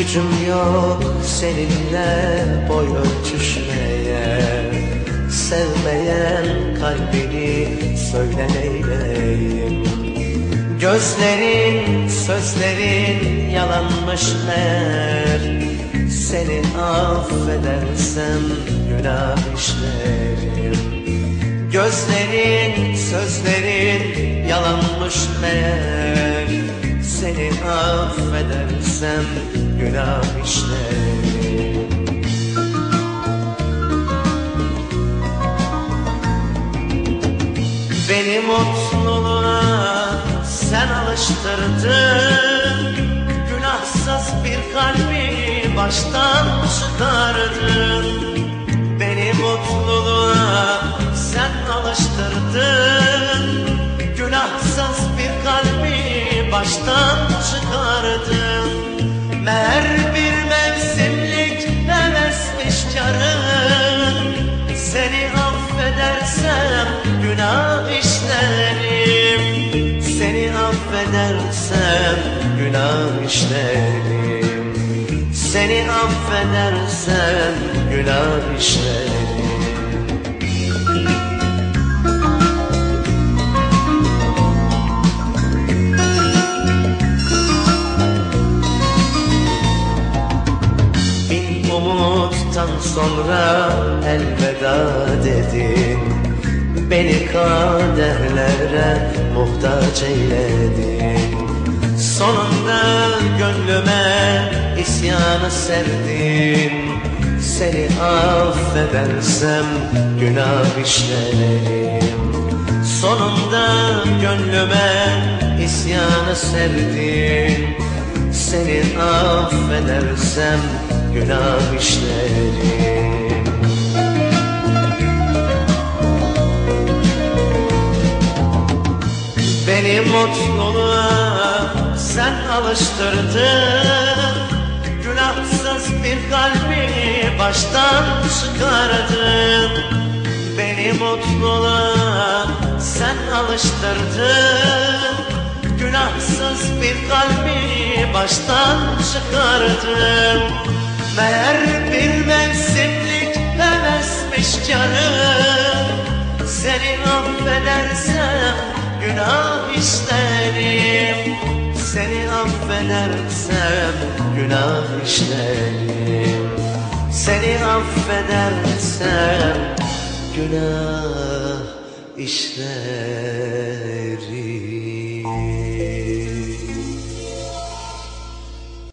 Gücüm yok seninle boy ölçüşmeye, sevmeyen kalbini söyle neyleyim. Gözlerin, sözlerin yalanmış meğer, seni affedersem günah işlerim. Gözlerin, sözlerin yalanmış meğer, seni affedersem günah işlerim. Beni mutluluğa sen alıştırdın, günahsız bir kalbi baştan çıkardın. Beni mutluluğa sen alıştırdın, günahsız bir kalbi baştan çıkardın. Meğer bir mevsimlik hevesmiş carın, seni affedersem günah işlerim. Seni affedersem günah işlerim. Seni affedersem günah işlerim. Umuttan sonra elveda dedin, beni kaderlere muhtaç eyledin. Sonunda gönlüme isyanı serdin, seni affedersem günah işlerim. Sonunda gönlüme isyanı serdin, seni affedersem günah işlerim. Beni mutluluğa sen alıştırdın, günahsız bir kalbi baştan çıkardın. Beni mutluluğa sen alıştırdın, günahsız bir kalbi baştan çıkardın. Meğer bir mevsimlik hevesmiş canım, seni affedersem günah işlerim. Seni affedersem günah işlerim. Seni affedersem günah işlerim.